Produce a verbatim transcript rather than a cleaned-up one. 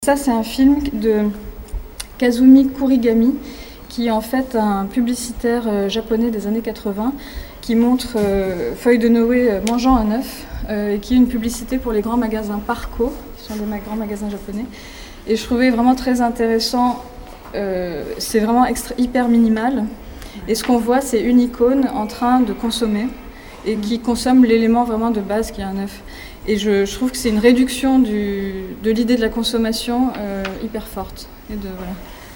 Ça, c'est un film de Kazumi Kurigami, qui est en fait un publicitaire euh, japonais des années quatre-vingts, qui montre euh, Feuille de Noé euh, mangeant un œuf, euh, et qui est une publicité pour les grands magasins Parco, qui sont des ma- grands magasins japonais. Et je trouvais vraiment très intéressant, euh, c'est vraiment extra- hyper minimal. Et ce qu'on voit, c'est une icône en train de consommer, et qui consomme l'élément vraiment de base qui est un œuf. Et je, je trouve que c'est une réduction du, de l'idée de la consommation euh, hyper forte. Et de, voilà.